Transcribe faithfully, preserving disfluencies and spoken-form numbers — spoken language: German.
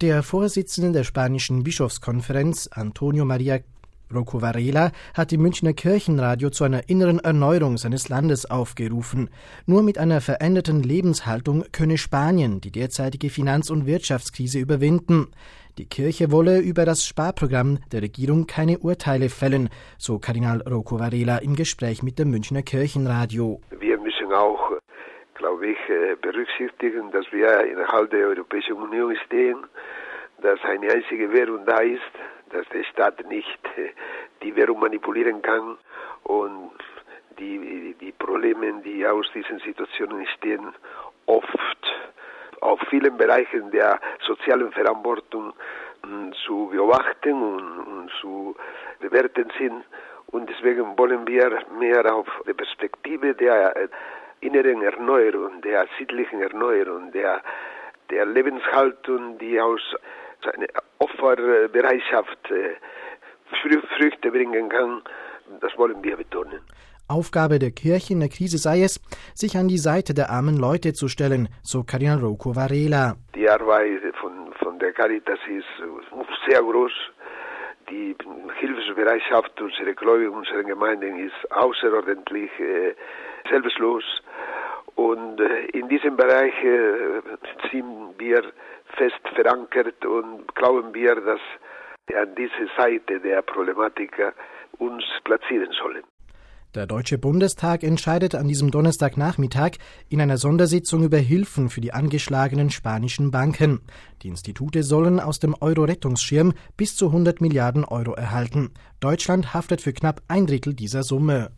Der Vorsitzende der spanischen Bischofskonferenz, Antonio María Rouco Varela, hat im Münchner Kirchenradio zu einer inneren Erneuerung seines Landes aufgerufen. Nur mit einer veränderten Lebenshaltung könne Spanien die derzeitige Finanz- und Wirtschaftskrise überwinden. Die Kirche wolle über das Sparprogramm der Regierung keine Urteile fällen, so Kardinal Rouco Varela im Gespräch mit dem Münchner Kirchenradio. Wir müssen auch, glaube ich, berücksichtigen, dass wir innerhalb der Europäischen Union stehen, dass eine einzige Währung da ist, dass der Staat nicht die Währung manipulieren kann und die, die Probleme, die aus diesen Situationen entstehen, oft auf vielen Bereichen der sozialen Verantwortung zu beobachten und, und zu bewerten sind. Und deswegen wollen wir mehr auf die Perspektive der inneren Erneuerung, der sittlichen Erneuerung, der, der Lebenshaltung, die aus einer Opferbereitschaft Früchte bringen kann, das wollen wir betonen. Aufgabe der Kirche in der Krise sei es, sich an die Seite der armen Leute zu stellen, so Kardinal Rouco Varela. Die Arbeit von, von der Caritas ist sehr groß. Die Hilfsbereitschaft unserer Gläubigen, unserer Gemeinden ist außerordentlich äh, selbstlos. Und äh, in diesem Bereich äh, sind wir fest verankert und glauben wir, dass wir an diese Seite der Problematik uns platzieren sollen. Der Deutsche Bundestag entscheidet an diesem Donnerstagnachmittag in einer Sondersitzung über Hilfen für die angeschlagenen spanischen Banken. Die Institute sollen aus dem Euro-Rettungsschirm bis zu hundert Milliarden Euro erhalten. Deutschland haftet für knapp ein Drittel dieser Summe.